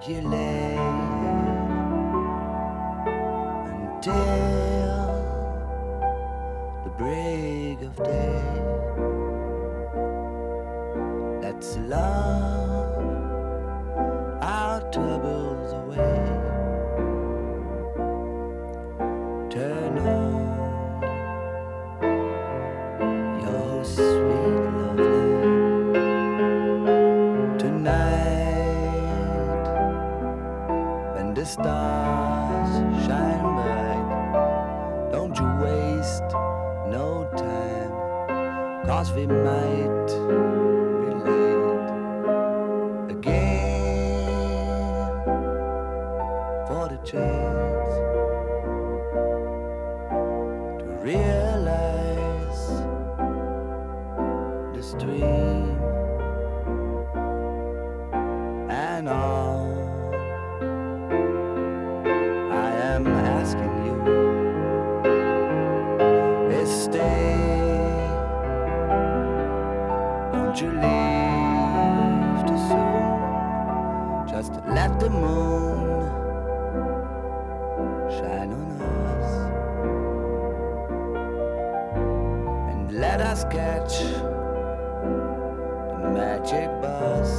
you lay until the break of day. Let's love our troubles away. Turn on your sweet love light tonight when the stars shine bright. Don't you waste no time, 'cause we might be late again for the chance to realize this dream. And all I am asking you is stay. Don't you leave too soon. Just let the moon shine on us and let us catch the magic bus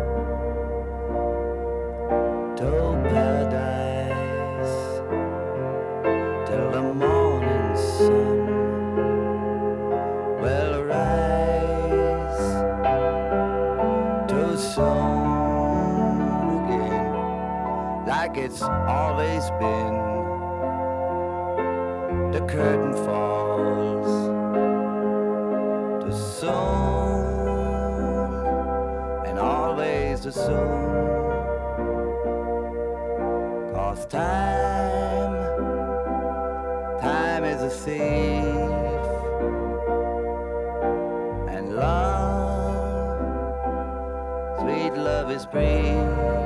to paradise till the morning sun will rise too soon again, like it's always been. The curtain falls too soon, and always too soon. 'Cause time is a thief, and love, sweet love is brief.